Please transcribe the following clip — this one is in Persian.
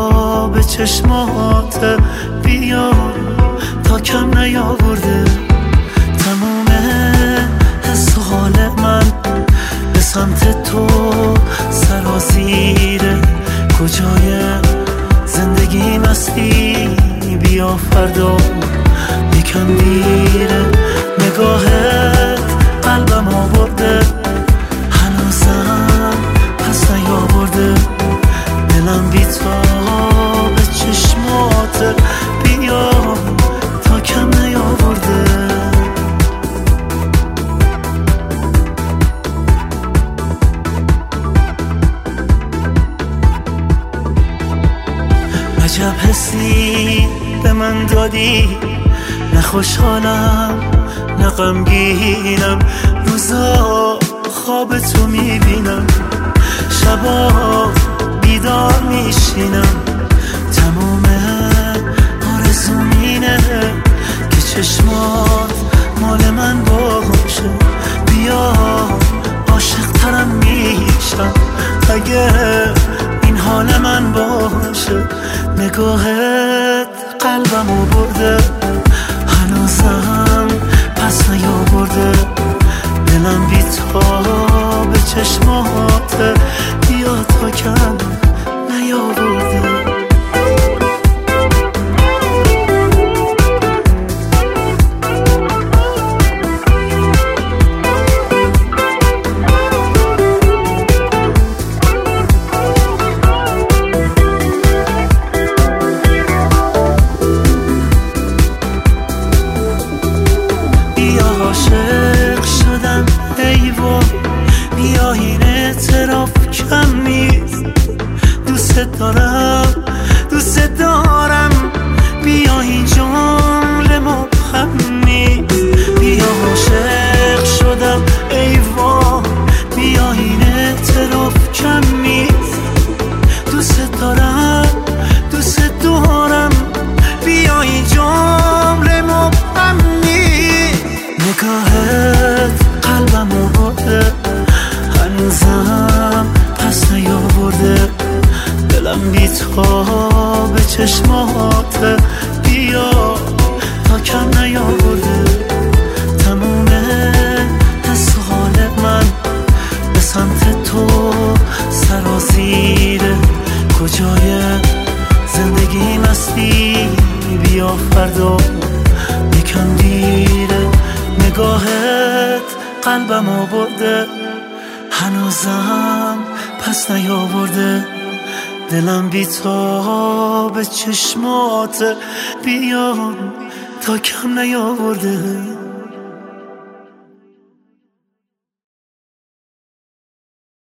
به چشمات بیا تا کم نیاورده تموم حس و حال من به سمت تو سرازیره کجای زندگی مستی بیا فردا یکم دیره نگاهت قلبم آورده هنوزم پس نیاورده دلم بی‌تاب چشمات بیا تا کم نیاورده عجب حسی به من دادی نه خوشحالم نه غمگینم روزا خواب تو میبینم شبا بیدار میشینم تموم آرزوم اینه که چشمات مال من باشه بیا عاشق ترم میشم اگه این حال من باشه نگاهت قلبمو برده هنوزم پس نیاورده دلم بی‌تاب چشمات بیا تا کم نیاورده عاشق شدم ای وای بیا این اعتراف کم نیست دوست دارم بیا این جمله مبهم نیست بیا عاشق شدم ای وای بیا این اعتراف کم نیست دوست دارم بیا این جمله مبهم نیست نگاهت قلبمو برده هنوزم پس نیاورده دلم بی‌تاب چشمات بیا تا کم نیاورده تموم حس و حال من به سمت تو سرازیره کجای زندگی مستی بیا فردا یکم دیره نگاهت قلبم آورده هنوزم پس نیاورده دلم بی‌تاب چشمات بیا تا کم نیاورده